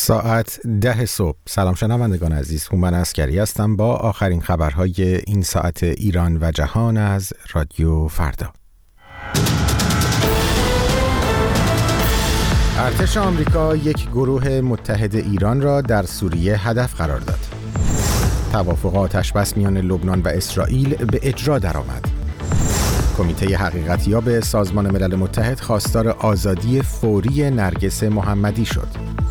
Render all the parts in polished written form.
ساعت 10 صبح. سلام شنوندگان عزیز، هومن عسکری هستم با آخرین خبرهای این ساعت ایران و جهان از رادیو فردا. ارتش آمریکا یک گروه متحد ایران را در سوریه هدف قرار داد. توافق آتشبس میان لبنان و اسرائیل به اجرا درآمد. کمیته حقیقتیاب سازمان ملل متحد خواستار آزادی فوری نرگس محمدی شد.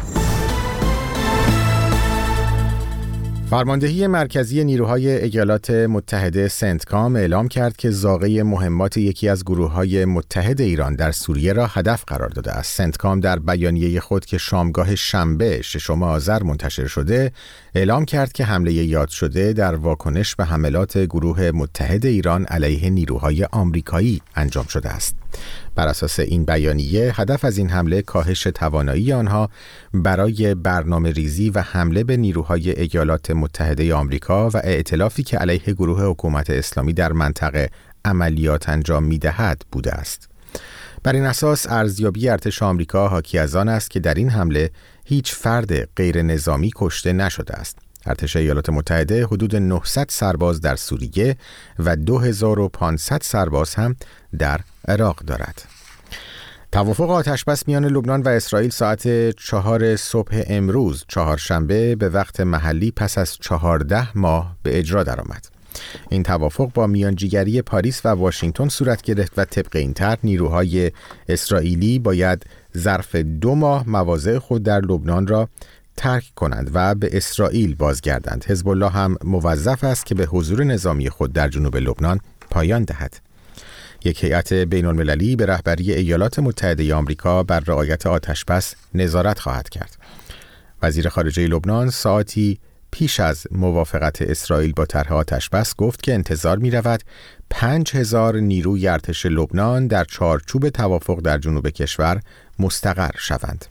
فرماندهی مرکزی نیروهای ایالات متحده سنتکام اعلام کرد که زاغه مهمات یکی از گروه‌های متحد ایران در سوریه را هدف قرار داده است. سنتکام در بیانیه خود که شامگاه شنبه 6 آذر منتشر شده، اعلام کرد که حمله یاد شده در واکنش به حملات گروه متحد ایران علیه نیروهای آمریکایی انجام شده است. بر اساس این بیانیه، هدف از این حمله کاهش توانایی آنها برای برنامه ریزی و حمله به نیروهای ایالات متحده آمریکا و ائتلافی که علیه گروه حکومت اسلامی در منطقه عملیات انجام می‌دهد بوده است. بر این اساس ارزیابی ارتش آمریکا حاکی از آن است که در این حمله هیچ فرد غیر نظامی کشته نشده است. ارتش ایالات متحده حدود 900 سرباز در سوریه و 2500 سرباز هم در عراق دارد. توافق آتشبس میان لبنان و اسرائیل ساعت 4 صبح امروز چهارشنبه به وقت محلی پس از 14 ماه به اجرا درآمد. این توافق با میانجیگری پاریس و واشنگتن صورت گرفت و طبق این طرح نیروهای اسرائیلی باید ظرف 2 ماه مواضع خود در لبنان را ترک کنند و به اسرائیل بازگردند. حزب الله هم موظف است که به حضور نظامی خود در جنوب لبنان پایان دهد. یک هیئت بین‌المللی به رهبری ایالات متحده آمریکا بر رعایت آتشبس نظارت خواهد کرد. وزیر خارجه لبنان ساعتی پیش از موافقت اسرائیل با طرح آتشبس گفت که انتظار می‌رود 5000 نیروی ارتش لبنان در چارچوب توافق در جنوب کشور مستقر شوند.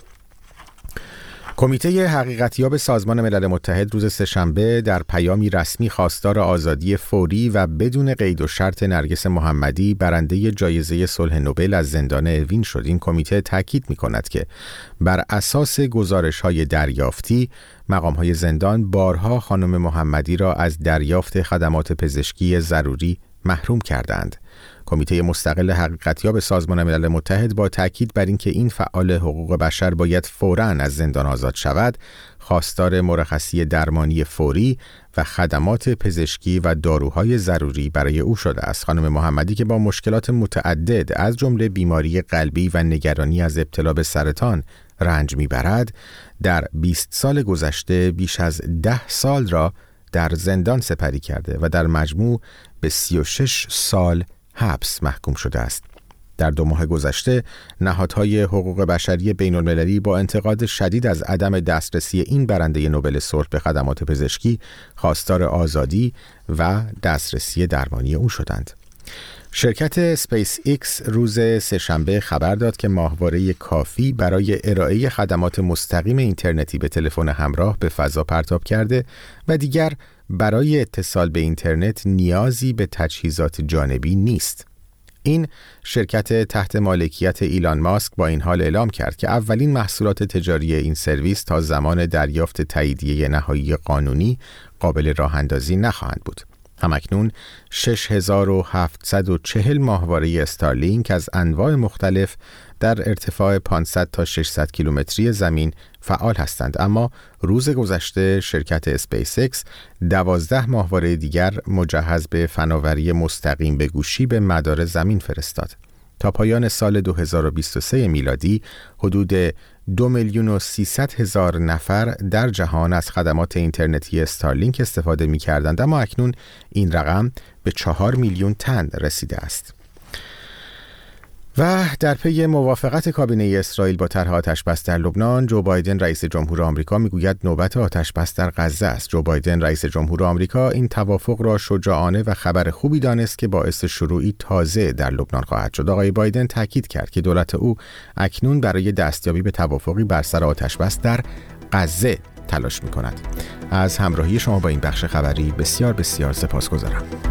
کمیته حقیقتیاب سازمان ملل متحد روز سه‌شنبه در پیامی رسمی خواستار آزادی فوری و بدون قید و شرط نرگس محمدی برنده جایزه صلح نوبل از زندان اوین شد. این کمیته تاکید می‌کند که بر اساس گزارش‌های دریافتی مقام‌های زندان بارها خانم محمدی را از دریافت خدمات پزشکی ضروری محروم کردند. کمیته مستقل حقیقتیاب سازمان ملل متحد با تاکید بر اینکه این فعال حقوق بشر باید فوراً از زندان آزاد شود، خواستار مرخصی درمانی فوری و خدمات پزشکی و داروهای ضروری برای او شده است. خانم محمدی که با مشکلات متعدد از جمله بیماری قلبی و نگرانی از ابتلا به سرطان رنج میبرد، در 20 سال گذشته بیش از 10 سال را در زندان سپری کرده و در مجموع به 36 سال حبس محکوم شده است. در 2 ماه گذشته نهادهای حقوق بشری بین‌المللی با انتقاد شدید از عدم دسترسی این برنده نوبل صلح به خدمات پزشکی خواستار آزادی و دسترسی درمانی او شدند. شرکت اسپیس ایکس روز سه‌شنبه خبر داد که ماهواره کافی برای ارائه خدمات مستقیم اینترنتی به تلفن همراه به فضا پرتاب کرده و دیگر برای اتصال به اینترنت نیازی به تجهیزات جانبی نیست. این شرکت تحت مالکیت ایلان ماسک با این حال اعلام کرد که اولین محصولات تجاری این سرویس تا زمان دریافت تاییدیه نهایی قانونی قابل راه‌اندازی نخواهند بود. همکنون 6740 ماهواره استارلینک از انواع مختلف در ارتفاع 500 تا 600 کیلومتری زمین فعال هستند، اما روز گذشته شرکت اسپیس ایکس 12 ماهواره دیگر مجهز به فناوری مستقیم به گوشی به مدار زمین فرستاد. تا پایان سال 2023 میلادی حدود 2,300,000 نفر در جهان از خدمات اینترنتی استارلینک استفاده می کردند، اما اکنون این رقم به 4 میلیون تن رسیده است. و در پی موافقت کابینه اسرائیل با طرح آتشبس در لبنان، جو بایدن رئیس جمهور آمریکا میگوید نوبت آتشبس در غزه است. جو بایدن رئیس جمهور آمریکا این توافق را شجاعانه و خبر خوبی دانست که باعث شروعی تازه در لبنان خواهد شد. آقای بایدن تاکید کرد که دولت او اکنون برای دستیابی به توافقی بر سر آتشبس در غزه تلاش می‌کند. از همراهی شما با این بخش خبری بسیار بسیار سپاسگزارم.